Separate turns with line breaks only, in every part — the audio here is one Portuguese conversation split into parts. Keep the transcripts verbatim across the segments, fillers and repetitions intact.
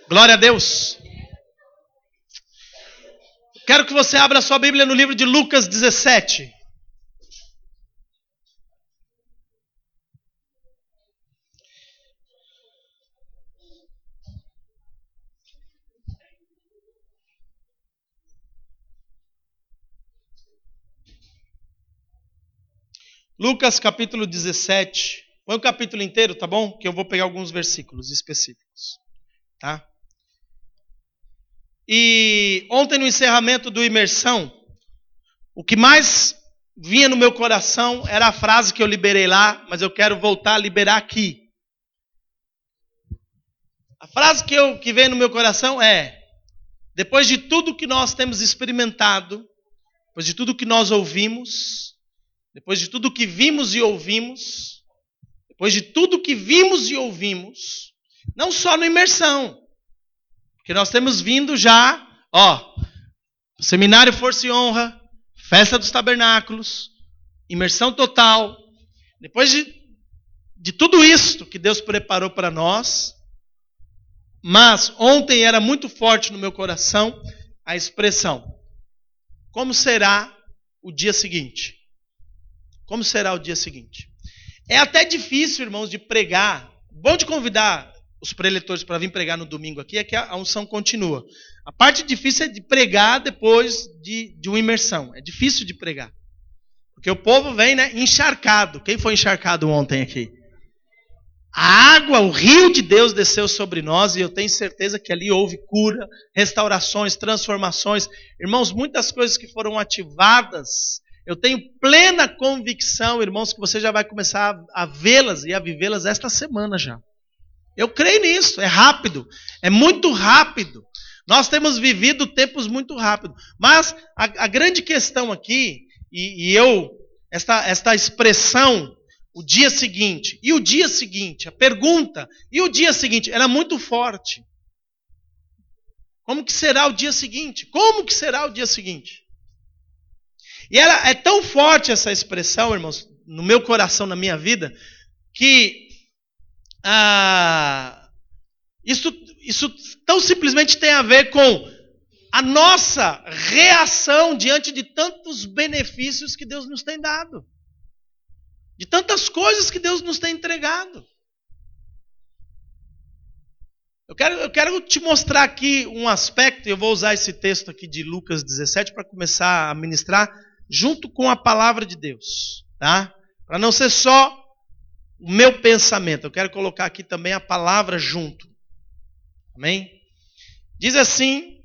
Glória a Deus. Quero que você abra a sua Bíblia no livro de Lucas dezessete. Lucas capítulo dezessete. Põe o capítulo inteiro, tá bom? Que eu vou pegar alguns versículos específicos. Tá? E ontem no encerramento do Imersão, o que mais vinha no meu coração era a frase que eu liberei lá, mas eu quero voltar a liberar aqui. A frase que, eu, que vem no meu coração é: depois de tudo que nós temos experimentado, depois de tudo que nós ouvimos, depois de tudo que vimos e ouvimos, depois de tudo que vimos e ouvimos, não só no Imersão, porque nós temos vindo já, ó, Seminário Força e Honra, Festa dos Tabernáculos, Imersão Total. Depois de, de tudo isso que Deus preparou para nós, mas ontem era muito forte no meu coração a expressão: como será o dia seguinte? Como será o dia seguinte? É até difícil, irmãos, de pregar. Bom de convidar os preletores para vir pregar no domingo aqui é que a unção continua. A parte difícil é de pregar depois de, de uma imersão. É difícil de pregar. Porque o povo vem, né, encharcado. Quem foi encharcado ontem aqui? A água, o rio de Deus desceu sobre nós e eu tenho certeza que ali houve cura, restaurações, transformações. Irmãos, muitas coisas que foram ativadas. Eu tenho plena convicção, irmãos, que você já vai começar a, a vê-las e a vivê-las esta semana já. Eu creio nisso, é rápido, é muito rápido. Nós temos vivido tempos muito rápidos. Mas a, a grande questão aqui, e, e eu, esta, esta expressão, o dia seguinte, e o dia seguinte, a pergunta, e o dia seguinte, era muito forte. Como que será o dia seguinte? Como que será o dia seguinte? E ela, é tão forte essa expressão, irmãos, no meu coração, na minha vida, que ah, isso, isso tão simplesmente tem a ver com a nossa reação diante de tantos benefícios que Deus nos tem dado. De tantas coisas que Deus nos tem entregado. Eu quero, eu quero te mostrar aqui um aspecto, e eu vou usar esse texto aqui de Lucas dezessete para começar a ministrar junto com a palavra de Deus, tá? Para não ser só o meu pensamento, eu quero colocar aqui também a palavra junto. Amém? Diz assim,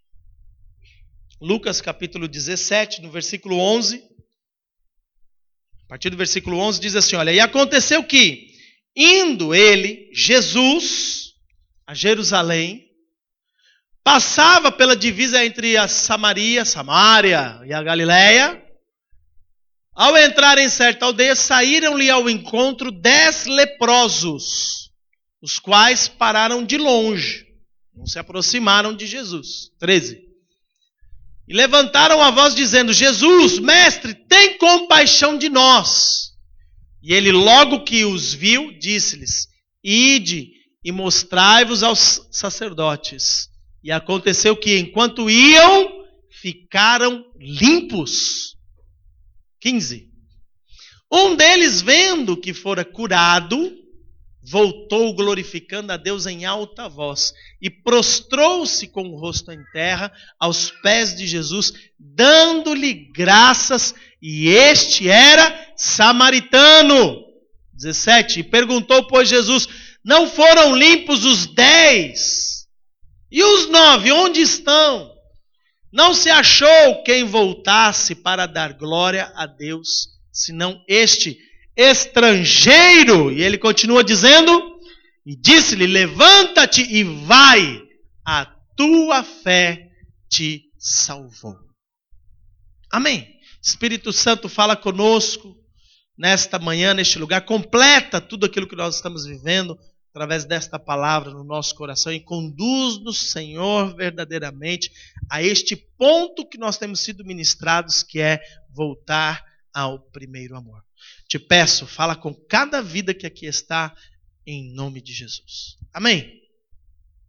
Lucas capítulo dezessete, no versículo onze. A partir do versículo onze diz assim, olha: e aconteceu que, indo ele, Jesus, a Jerusalém, passava pela divisa entre a Samaria, Samaria e a Galileia. Ao entrar em certa aldeia, saíram-lhe ao encontro dez leprosos, os quais pararam de longe, não se aproximaram de Jesus. treze. E levantaram a voz dizendo: Jesus, mestre, tem compaixão de nós. E ele, logo que os viu, disse-lhes: ide e mostrai-vos aos sacerdotes. E aconteceu que, enquanto iam, ficaram limpos. quinze. Um deles, vendo que fora curado, voltou glorificando a Deus em alta voz e prostrou-se com o rosto em terra aos pés de Jesus, dando-lhe graças, e este era samaritano. dezessete. E perguntou, pois, Jesus: não foram limpos os dez? E os nove, onde estão? Não se achou quem voltasse para dar glória a Deus, senão este estrangeiro. E ele continua dizendo, e disse-lhe: levanta-te e vai, a tua fé te salvou. Amém. Espírito Santo, fala conosco nesta manhã, neste lugar, completa tudo aquilo que nós estamos vivendo através desta palavra no nosso coração e conduz-nos, Senhor, verdadeiramente a este ponto que nós temos sido ministrados, que é voltar ao primeiro amor. Te peço, fala com cada vida que aqui está, em nome de Jesus. Amém?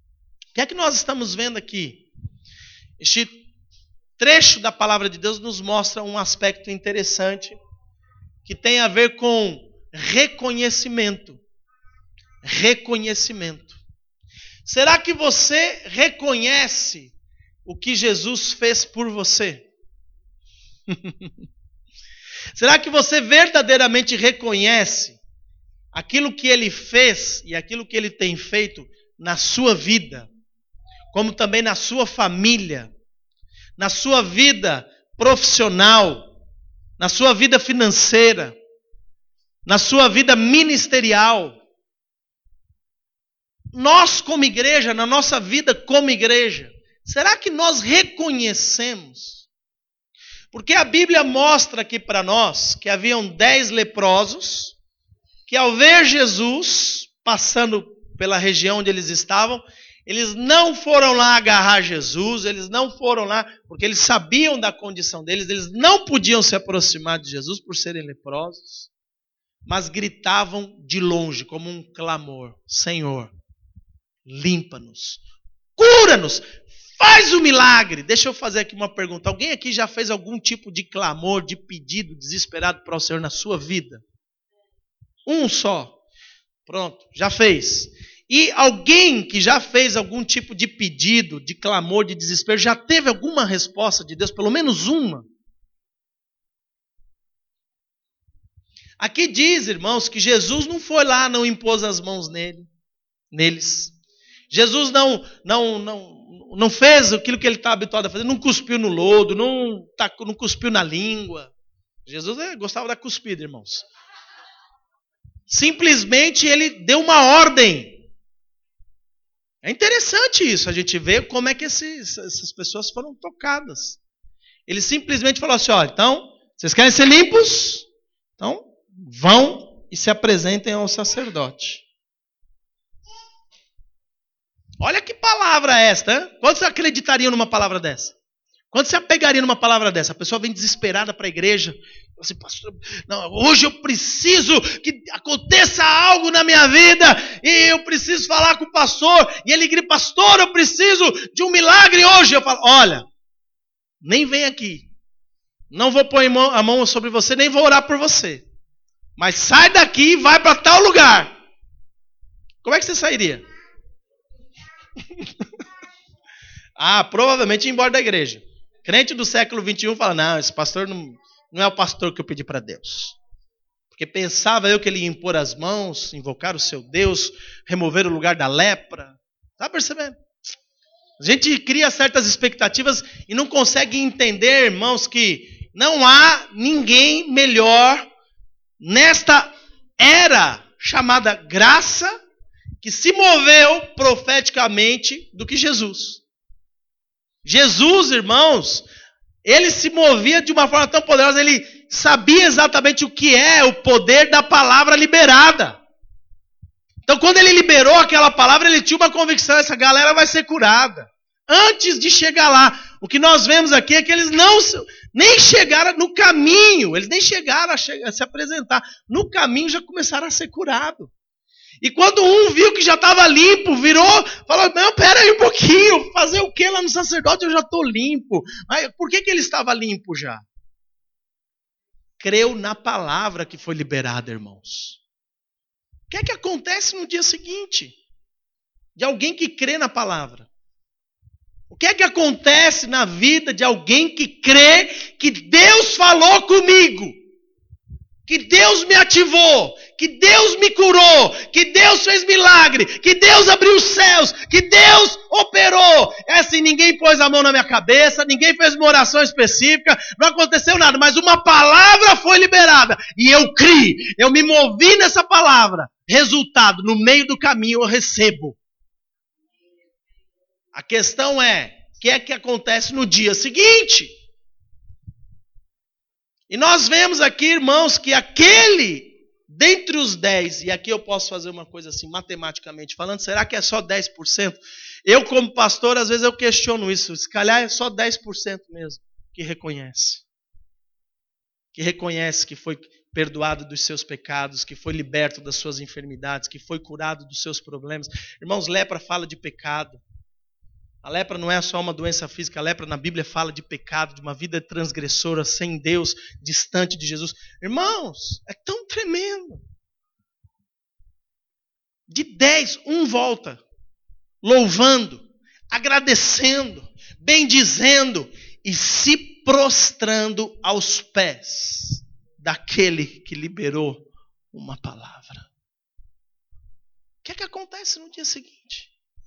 O que é que nós estamos vendo aqui? Este trecho da palavra de Deus nos mostra um aspecto interessante que tem a ver com reconhecimento. Reconhecimento. Será que você reconhece o que Jesus fez por você? Será que você verdadeiramente reconhece aquilo que Ele fez e aquilo que Ele tem feito na sua vida, como também na sua família, na sua vida profissional, na sua vida financeira, na sua vida ministerial? Nós como igreja, na nossa vida como igreja, será que nós reconhecemos? Porque a Bíblia mostra aqui para nós que haviam dez leprosos, que ao ver Jesus passando pela região onde eles estavam, eles não foram lá agarrar Jesus, eles não foram lá, porque eles sabiam da condição deles, eles não podiam se aproximar de Jesus por serem leprosos, mas gritavam de longe, como um clamor: Senhor, limpa-nos, cura-nos, faz o milagre. Deixa eu fazer aqui uma pergunta. Alguém aqui já fez algum tipo de clamor, de pedido desesperado para o Senhor na sua vida? Um só. Pronto, já fez. E alguém que já fez algum tipo de pedido, de clamor, de desespero, já teve alguma resposta de Deus? Pelo menos uma. Aqui diz, irmãos, que Jesus não foi lá, não impôs as mãos nele, neles. Jesus não, não, não, não fez aquilo que ele está habituado a fazer, não cuspiu no lodo, não, não cuspiu na língua. Jesus gostava da cuspida, irmãos. Simplesmente ele deu uma ordem. É interessante isso, a gente vê como é que esses, essas pessoas foram tocadas. Ele simplesmente falou assim: olha, então, vocês querem ser limpos? Então, vão e se apresentem ao sacerdote. Olha que palavra esta, hein? Quantos acreditariam numa palavra dessa? Quantos se apegariam numa palavra dessa? A pessoa vem desesperada para a igreja. Assim, pastor, não, hoje eu preciso que aconteça algo na minha vida e eu preciso falar com o pastor. E ele grita: pastor, eu preciso de um milagre hoje. Eu falo: olha, nem vem aqui. Não vou pôr a mão sobre você, nem vou orar por você. Mas sai daqui e vai para tal lugar. Como é que você sairia? Ah, provavelmente ir embora da igreja. Crente do século vinte e um fala: não, esse pastor não, não é o pastor que eu pedi para Deus. Porque pensava eu que ele ia impor as mãos, invocar o seu Deus, remover o lugar da lepra. Está percebendo? A gente cria certas expectativas e não consegue entender, irmãos, que não há ninguém melhor nesta era chamada graça que se moveu profeticamente do que Jesus. Jesus, irmãos, ele se movia de uma forma tão poderosa, ele sabia exatamente o que é o poder da palavra liberada. Então, quando ele liberou aquela palavra, ele tinha uma convicção: essa galera vai ser curada. Antes de chegar lá, o que nós vemos aqui é que eles não nem chegaram no caminho, eles nem chegaram a, chegar, a se apresentar. No caminho já começaram a ser curados. E quando um viu que já estava limpo, virou, falou: não, pera aí um pouquinho, fazer o que lá no sacerdote? Eu já estou limpo. Mas por que, que ele estava limpo já? Creu na palavra que foi liberada, irmãos. O que é que acontece no dia seguinte? De alguém que crê na palavra. O que é que acontece na vida de alguém que crê que Deus falou comigo? Que Deus me ativou, que Deus me curou, que Deus fez milagre, que Deus abriu os céus, que Deus operou. É assim, ninguém pôs a mão na minha cabeça, ninguém fez uma oração específica, não aconteceu nada, mas uma palavra foi liberada. E eu criei, eu me movi nessa palavra. Resultado, no meio do caminho eu recebo. A questão é, o que é que acontece no dia seguinte? E nós vemos aqui, irmãos, que aquele, dentre os dez, e aqui eu posso fazer uma coisa assim, matematicamente falando, será que é só dez por cento? Eu, como pastor, às vezes eu questiono isso. Se calhar é só dez por cento mesmo que reconhece. Que reconhece que foi perdoado dos seus pecados, que foi liberto das suas enfermidades, que foi curado dos seus problemas. Irmãos, lepra fala de pecado. A lepra não é só uma doença física, a lepra na Bíblia fala de pecado, de uma vida transgressora, sem Deus, distante de Jesus. Irmãos, é tão tremendo. De dez, um volta, louvando, agradecendo, bendizendo e se prostrando aos pés daquele que liberou uma palavra. O que é que acontece no dia seguinte?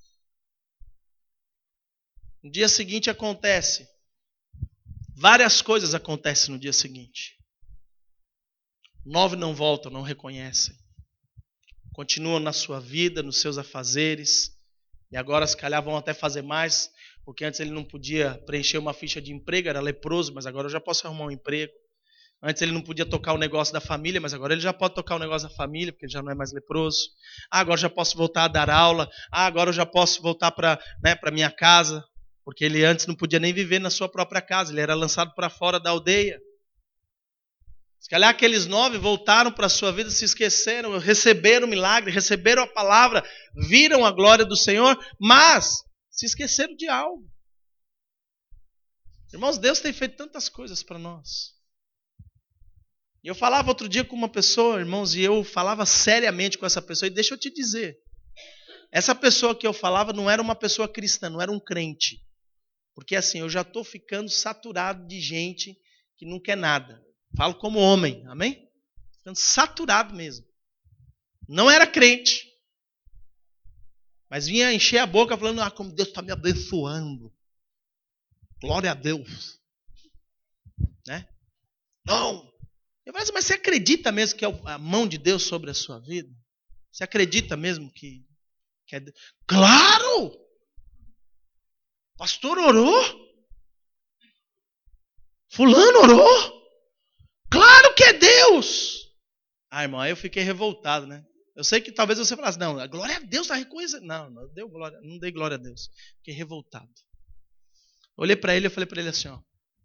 No dia seguinte acontece, várias coisas acontecem no dia seguinte. Nove não voltam, não reconhecem. Continuam na sua vida, nos seus afazeres. E agora, se calhar, vão até fazer mais. Porque antes ele não podia preencher uma ficha de emprego, era leproso, mas agora eu já posso arrumar um emprego. Antes ele não podia tocar o negócio da família, mas agora ele já pode tocar o negócio da família, porque ele já não é mais leproso. Ah, agora eu já posso voltar a dar aula. Ah, agora eu já posso voltar para, né, para minha casa. Porque ele antes não podia nem viver na sua própria casa, ele era lançado para fora da aldeia. Se calhar aqueles nove voltaram para a sua vida, se esqueceram, receberam o milagre, receberam a palavra, viram a glória do Senhor, mas se esqueceram de algo. Irmãos, Deus tem feito tantas coisas para nós. E eu falava outro dia com uma pessoa, irmãos, e eu falava seriamente com essa pessoa, e deixa eu te dizer, essa pessoa que eu falava não era uma pessoa cristã, não era um crente. Porque assim, eu já estou ficando saturado de gente que não quer nada. Falo como homem, amém? Ficando saturado mesmo. Não era crente. Mas vinha encher a boca falando, ah, como Deus está me abençoando. Glória a Deus. Né? Não. Eu falei assim, mas você acredita mesmo que é a mão de Deus sobre a sua vida? Você acredita mesmo que, que é Deus? Claro! Pastor orou? Fulano orou? Claro que é Deus! Ah, irmão, aí eu fiquei revoltado, né? Eu sei que talvez você falasse, não, a glória a Deus está reconhecendo. Não, não, deu glória, não dei glória a Deus. Fiquei revoltado. Olhei para ele e falei para ele assim, ó.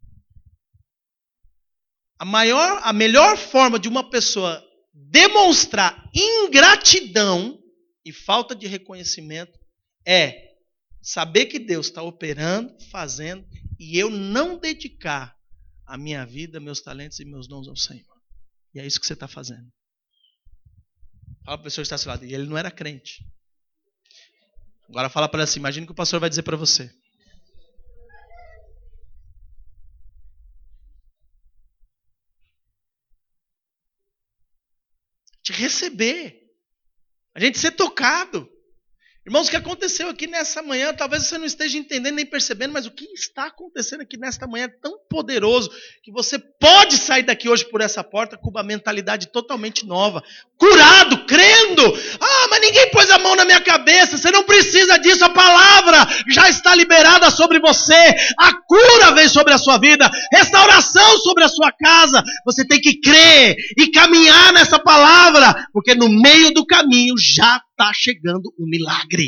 A maior, a melhor forma de uma pessoa demonstrar ingratidão e falta de reconhecimento é saber que Deus está operando, fazendo, e eu não dedicar a minha vida, meus talentos e meus dons ao Senhor. E é isso que você está fazendo. Fala para a pessoa que está ao seu lado. E ele não era crente. Agora fala para ela assim, imagina o que o pastor vai dizer para você. De receber. A gente ser tocado. Irmãos, o que aconteceu aqui nessa manhã, talvez você não esteja entendendo nem percebendo, mas o que está acontecendo aqui nesta manhã é tão poderoso que você pode sair daqui hoje por essa porta com uma mentalidade totalmente nova, curado, crendo. Ah, mas ninguém pôs a mão na minha cabeça, você não precisa disso, a palavra já está liberada sobre você, a cura vem sobre a sua vida, restauração sobre a sua casa. Você tem que crer e caminhar nessa palavra, porque no meio do caminho já está chegando o milagre.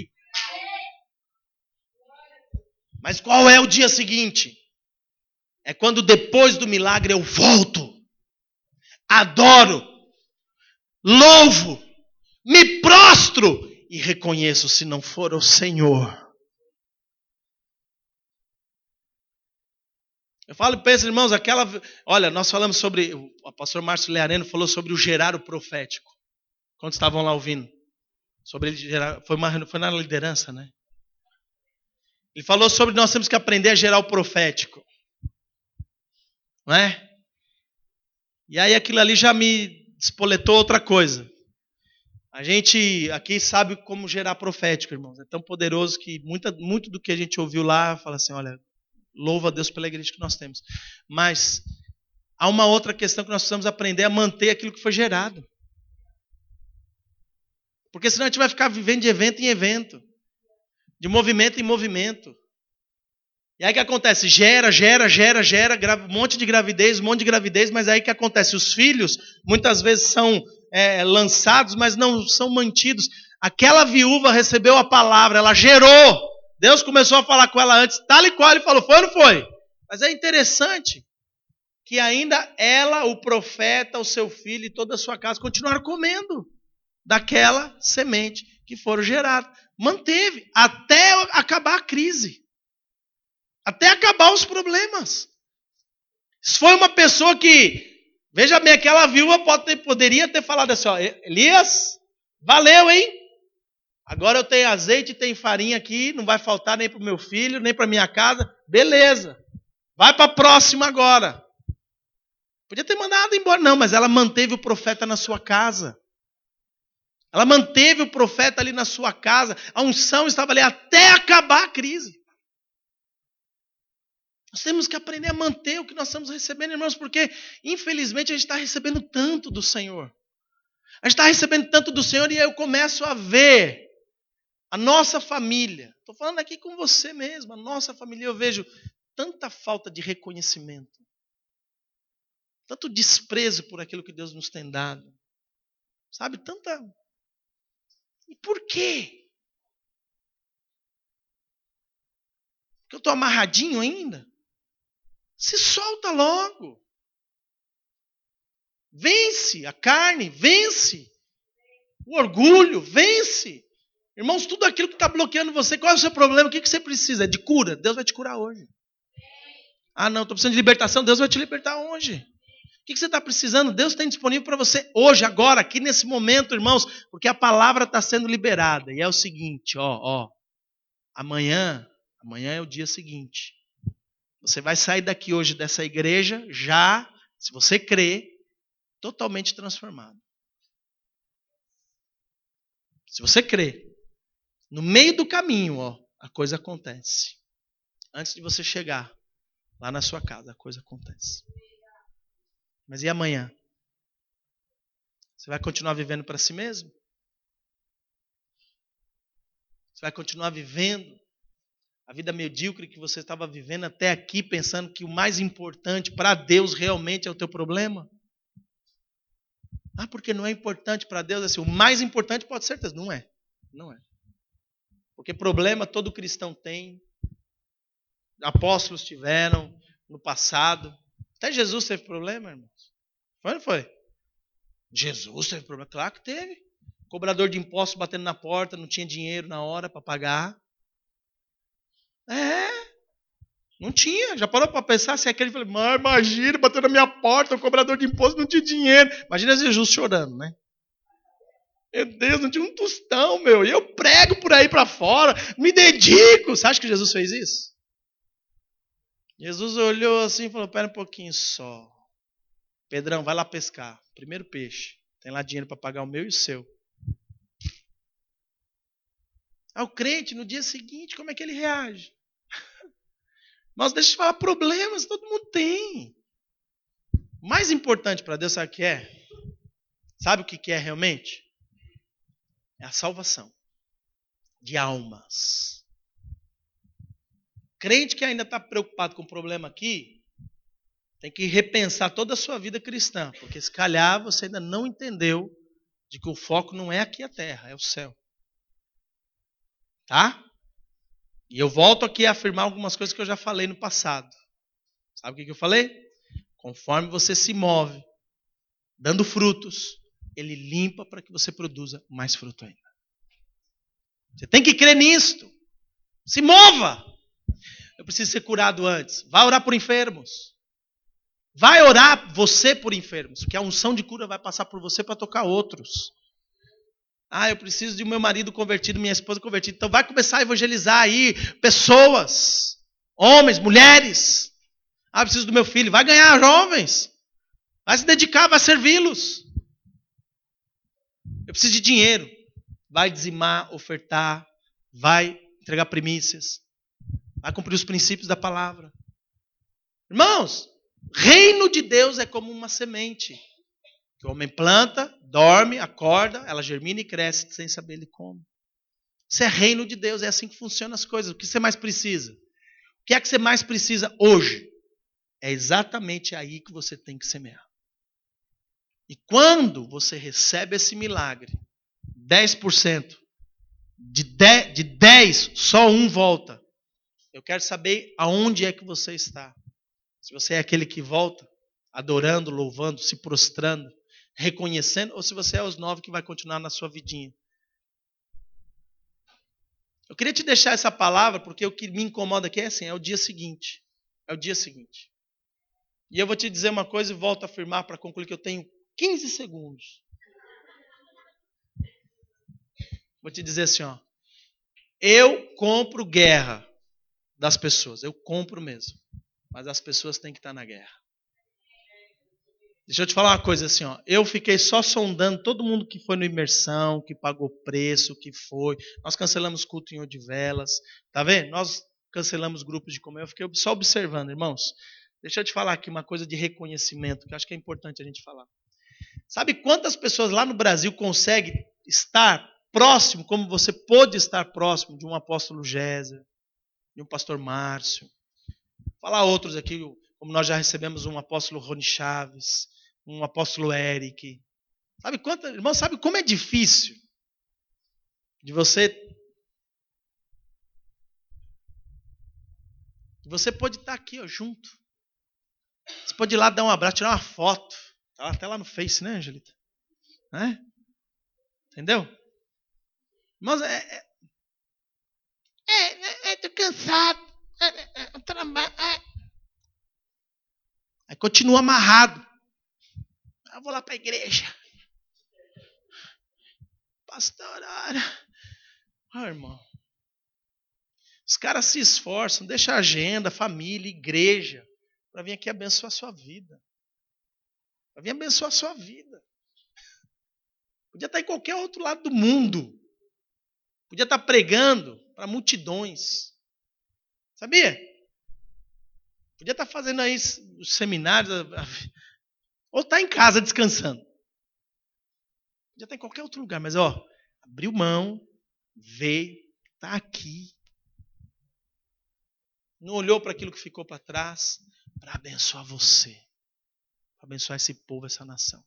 Mas qual é o dia seguinte? É quando depois do milagre eu volto, adoro, louvo, me prostro e reconheço, se não for o Senhor. Eu falo e penso, irmãos, aquela... Olha, nós falamos sobre... O pastor Márcio Leareno falou sobre o gerar o profético. Quando estavam lá ouvindo. Sobre ele gerar... Foi, uma, foi na liderança, né? Ele falou sobre nós temos que aprender a gerar o profético. Não é? E aí aquilo ali já me despoletou outra coisa. A gente aqui sabe como gerar profético, irmãos. É tão poderoso que muita, muito do que a gente ouviu lá, fala assim, olha, louva a Deus pela igreja que nós temos. Mas há uma outra questão que nós precisamos aprender a manter aquilo que foi gerado. Porque senão a gente vai ficar vivendo de evento em evento. De movimento em movimento. E aí o que acontece? Gera, gera, gera, gera, um monte de gravidez, um monte de gravidez, mas aí o que acontece? Os filhos muitas vezes são é, lançados, mas não são mantidos. Aquela viúva recebeu a palavra, ela gerou. Deus começou a falar com ela antes, tal e qual ele falou, foi ou não foi? Mas é interessante que ainda ela, o profeta, o seu filho e toda a sua casa continuaram comendo daquela semente que foram geradas. Manteve até acabar a crise. Até acabar os problemas. Se foi uma pessoa que, veja bem, aquela viúva pode ter, poderia ter falado assim, ó, Elias, valeu, hein? Agora eu tenho azeite, tenho farinha aqui, não vai faltar nem para o meu filho, nem para minha casa. Beleza. Vai para a próxima agora. Podia ter mandado embora, não, mas ela manteve o profeta na sua casa. Ela manteve o profeta ali na sua casa. A unção estava ali até acabar a crise. Nós temos que aprender a manter o que nós estamos recebendo, irmãos, porque, infelizmente, a gente está recebendo tanto do Senhor. A gente está recebendo tanto do Senhor e eu começo a ver a nossa família. Estou falando aqui com você mesmo, a nossa família. Eu vejo tanta falta de reconhecimento, tanto desprezo por aquilo que Deus nos tem dado. Sabe, tanta... E por quê? Porque eu estou amarradinho ainda? Se solta logo. Vence a carne, vence o orgulho, vence. Irmãos, tudo aquilo que está bloqueando você, qual é o seu problema? O que você precisa? É de cura? Deus vai te curar hoje. Ah, não, estou precisando de libertação. Deus vai te libertar hoje. O que você está precisando? Deus tem disponível para você hoje, agora, aqui nesse momento, irmãos, porque a palavra está sendo liberada. E é o seguinte, ó, ó, amanhã, amanhã é o dia seguinte. Você vai sair daqui hoje dessa igreja já, se você crê, totalmente transformado. Se você crê, no meio do caminho, ó, a coisa acontece. Antes de você chegar lá na sua casa, a coisa acontece. Mas e amanhã? Você vai continuar vivendo para si mesmo? Você vai continuar vivendo a vida medíocre que você estava vivendo até aqui, pensando que o mais importante para Deus realmente é o teu problema? Ah, porque não é importante para Deus, assim, o mais importante pode ser certeza. Não é, não é. Porque problema todo cristão tem. Apóstolos tiveram no passado. Até Jesus teve problema, irmãos. Foi ou não foi? Jesus teve problema? Claro que teve. Cobrador de impostos batendo na porta, não tinha dinheiro na hora para pagar. É, não tinha. Já parou para pensar se é aquele falou, mas imagina, bateu na minha porta, o cobrador de imposto não tinha dinheiro. Imagina Jesus chorando, né? Meu Deus, não tinha um tostão, meu. E eu prego por aí para fora, me dedico. Você acha que Jesus fez isso? Jesus olhou assim e falou, pera um pouquinho só. Pedrão, vai lá pescar. Primeiro peixe. Tem lá dinheiro para pagar o meu e o seu. Ao crente, no dia seguinte, como é que ele reage? Mas deixa eu te falar, problemas todo mundo tem. O mais importante para Deus, sabe o que é? Sabe o que é realmente? É a salvação de almas. Crente que ainda está preocupado com o problema aqui, tem que repensar toda a sua vida cristã, porque se calhar você ainda não entendeu de que o foco não é aqui a terra, é o céu. Tá? E eu volto aqui a afirmar algumas coisas que eu já falei no passado. Sabe o que eu falei? Conforme você se move, dando frutos, ele limpa para que você produza mais fruto ainda. Você tem que crer nisto. Se mova. Eu preciso ser curado antes. Vai orar por enfermos. Vai orar você por enfermos, porque a unção de cura vai passar por você para tocar outros. Ah, eu preciso de meu marido convertido, minha esposa convertida. Então vai começar a evangelizar aí pessoas, homens, mulheres. Ah, eu preciso do meu filho. Vai ganhar jovens. Vai se dedicar, vai servi-los. Eu preciso de dinheiro. Vai dizimar, ofertar, vai entregar primícias. Vai cumprir os princípios da palavra. Irmãos, reino de Deus é como uma semente. Que o homem planta, dorme, acorda, ela germina e cresce sem saber ele como. Isso é reino de Deus, é assim que funcionam as coisas. O que você mais precisa? O que é que você mais precisa hoje? É exatamente aí que você tem que semear. E quando você recebe esse milagre, dez por cento, de dez, de dez, só um volta. Eu quero saber aonde é que você está. Se você é aquele que volta, adorando, louvando, se prostrando, reconhecendo, ou se você é os nove que vai continuar na sua vidinha. Eu queria te deixar essa palavra, porque o que me incomoda aqui é assim, é o dia seguinte. É o dia seguinte. E eu vou te dizer uma coisa e volto a afirmar para concluir que eu tenho quinze segundos. Vou te dizer assim, ó. Eu compro guerra das pessoas. Eu compro mesmo. Mas as pessoas têm que estar na guerra. Deixa eu te falar uma coisa assim, ó. Eu fiquei só sondando todo mundo que foi no imersão, que pagou preço, que foi. Nós cancelamos culto em Odivelas. Tá vendo? Nós cancelamos grupos de comunhão. Eu fiquei só observando, irmãos. Deixa eu te falar aqui uma coisa de reconhecimento, que eu acho que é importante a gente falar. Sabe quantas pessoas lá no Brasil conseguem estar próximo, como você pôde estar próximo de um apóstolo Géser, de um pastor Márcio? Falar outros aqui, como nós já recebemos um apóstolo Rony Chaves, um apóstolo Eric. Sabe quanto, irmão, sabe como é difícil de você de você pode estar aqui, ó, junto. Você pode ir lá dar um abraço, tirar uma foto. Tá até lá no Face, né, Angelita? Né? Entendeu? Mas é é, é, é tô cansado. É, é, é, trabalho. É. Aí continua amarrado. Eu vou lá para a igreja. Pastor, olha. Ah, irmão. Os caras se esforçam, deixa a agenda, família, igreja, para vir aqui abençoar a sua vida. Para vir abençoar a sua vida. Podia estar em qualquer outro lado do mundo. Podia estar pregando para multidões. Sabia? Podia estar fazendo aí os seminários. Ou estar em casa descansando. Podia estar em qualquer outro lugar. Mas, ó, abriu mão, veio, está aqui. Não olhou para aquilo que ficou para trás. Para abençoar você. Para abençoar esse povo, essa nação.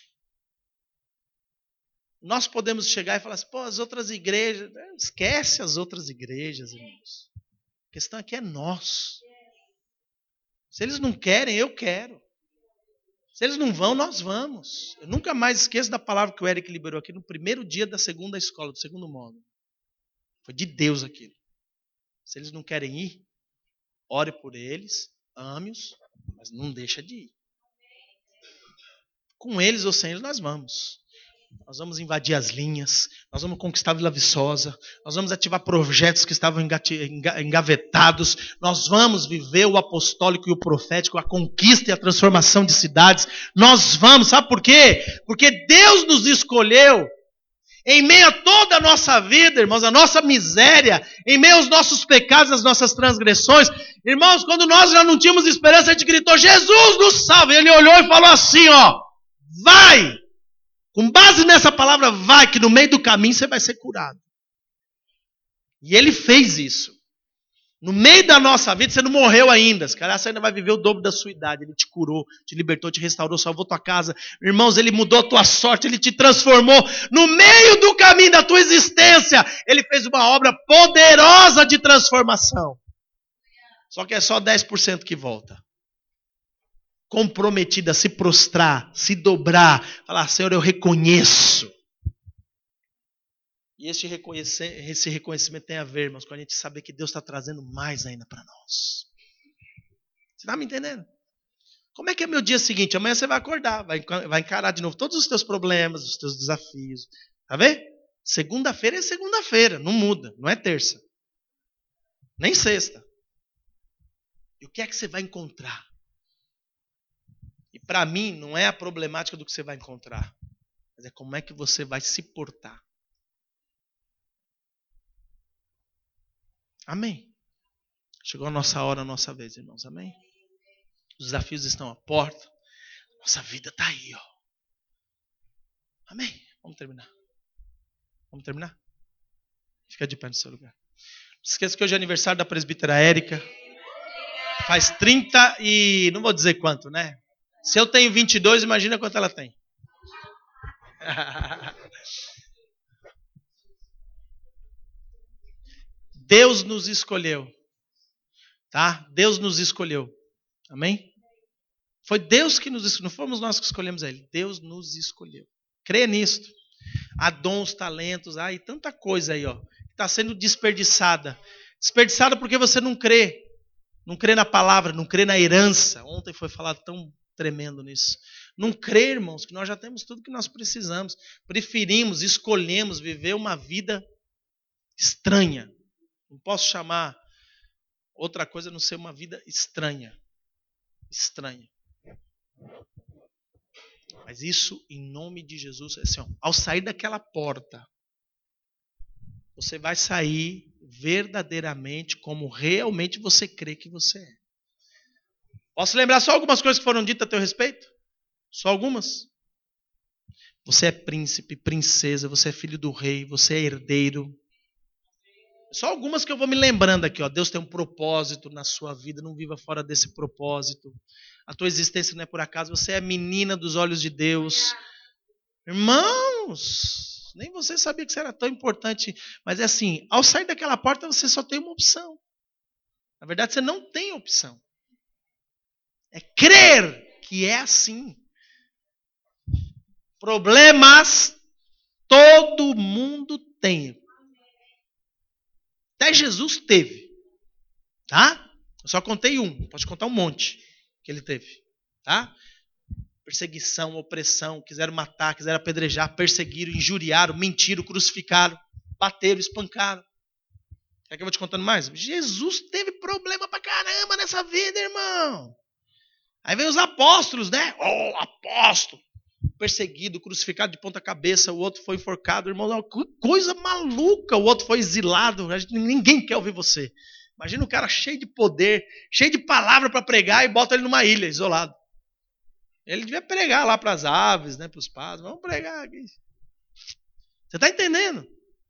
Nós podemos chegar e falar assim, pô, as outras igrejas... Esquece as outras igrejas, irmãos. A questão aqui é nós. Se eles não querem, eu quero. Se eles não vão, nós vamos. Eu nunca mais esqueço da palavra que o Eric liberou aqui no primeiro dia da segunda escola, do segundo módulo. Foi de Deus aquilo. Se eles não querem ir, ore por eles, ame-os, mas não deixa de ir. Com eles ou sem eles, nós vamos. Nós vamos invadir as linhas, nós vamos conquistar a Vila Viçosa, nós vamos ativar projetos que estavam engavetados, nós vamos viver o apostólico e o profético, a conquista e a transformação de cidades. Nós vamos, sabe por quê? Porque Deus nos escolheu em meio a toda a nossa vida, irmãos, a nossa miséria, em meio aos nossos pecados, às nossas transgressões. Irmãos, quando nós já não tínhamos esperança, a gente gritou, Jesus nos salva. E ele olhou e falou assim, ó, vai! Com base nessa palavra, vai, que no meio do caminho você vai ser curado. E ele fez isso. No meio da nossa vida, você não morreu ainda. Se calhar você ainda vai viver o dobro da sua idade. Ele te curou, te libertou, te restaurou, salvou tua casa. Irmãos, ele mudou a tua sorte, ele te transformou. No meio do caminho da tua existência, ele fez uma obra poderosa de transformação. Só que é só dez por cento que volta. Comprometida a se prostrar, se dobrar, falar, Senhor, eu reconheço. E esse reconhecimento, esse reconhecimento tem a ver, irmãos, com a gente saber que Deus está trazendo mais ainda para nós. Você está me entendendo? Como é que é meu dia seguinte? Amanhã você vai acordar, vai, vai encarar de novo todos os teus problemas, os teus desafios. Tá vendo? Segunda-feira é segunda-feira, não muda, não é terça. Nem sexta. E o que é que você vai encontrar? E para mim, não é a problemática do que você vai encontrar, mas é como é que você vai se portar. Amém? Chegou a nossa hora, a nossa vez, irmãos. Amém? Os desafios estão à porta. Nossa vida está aí, ó. Amém? Vamos terminar. Vamos terminar? Fica de pé no seu lugar. Não esqueça que hoje é aniversário da presbítera Érica. Faz trinta e... não vou dizer quanto, né? Se eu tenho vinte e dois, imagina quanto ela tem. Deus nos escolheu. Tá? Deus nos escolheu. Amém? Foi Deus que nos escolheu. Não fomos nós que escolhemos Ele. Deus nos escolheu. Crê nisto. Há dons, talentos, há e tanta coisa aí, ó. está sendo desperdiçada. Desperdiçada porque você não crê. Não crê na palavra, não crê na herança. Ontem foi falado tão tremendo nisso. Não crê, irmãos, que nós já temos tudo que nós precisamos. Preferimos, escolhemos viver uma vida estranha. Não posso chamar outra coisa a não ser uma vida estranha. Estranha. Mas isso, em nome de Jesus, é assim, ó, ao sair daquela porta, você vai sair verdadeiramente como realmente você crê que você é. Posso lembrar só algumas coisas que foram ditas a teu respeito? Só algumas? Você é príncipe, princesa, você é filho do rei, você é herdeiro. Só algumas que eu vou me lembrando aqui, ó. Deus tem um propósito na sua vida, não viva fora desse propósito. A tua existência não é por acaso, você é menina dos olhos de Deus. Irmãos, nem você sabia que isso era tão importante. Mas é assim, ao sair daquela porta você só tem uma opção. Na verdade você não tem opção. É crer que é assim. Problemas todo mundo tem. Até Jesus teve. Tá? Eu só contei um. Posso contar um monte que ele teve. Tá? Perseguição, opressão, quiseram matar, quiseram apedrejar, perseguiram, injuriaram, mentiram, crucificaram, bateram, espancaram. Quer que eu vou te contando mais? Jesus teve problema pra caramba nessa vida, irmão. Aí vem os apóstolos, né? Oh, apóstolo. Perseguido, crucificado de ponta cabeça, o outro foi enforcado, irmão, coisa maluca, o outro foi exilado, ninguém quer ouvir você. Imagina um cara cheio de poder, cheio de palavra para pregar e bota ele numa ilha, isolado. Ele devia pregar lá para as aves, né, para os pássaros, vamos pregar aqui. Você está entendendo?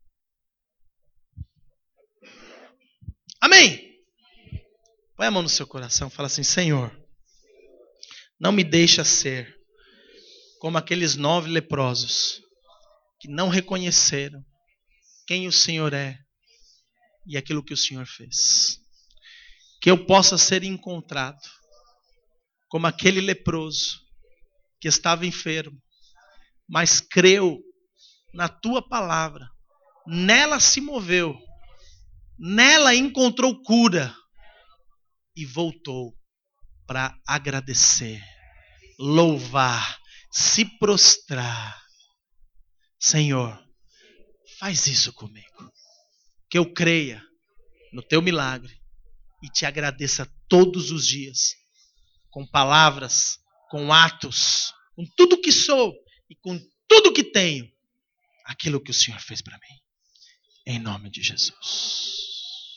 Amém? Põe a mão no seu coração, fala assim, Senhor, não me deixa ser como aqueles nove leprosos que não reconheceram quem o Senhor é e aquilo que o Senhor fez. Que eu possa ser encontrado como aquele leproso que estava enfermo, mas creu na tua palavra, nela se moveu, nela encontrou cura e voltou para agradecer, louvar, se prostrar. Senhor, faz isso comigo. Que eu creia no teu milagre e te agradeça todos os dias, com palavras, com atos, com tudo que sou e com tudo que tenho, aquilo que o Senhor fez para mim. Em nome de Jesus.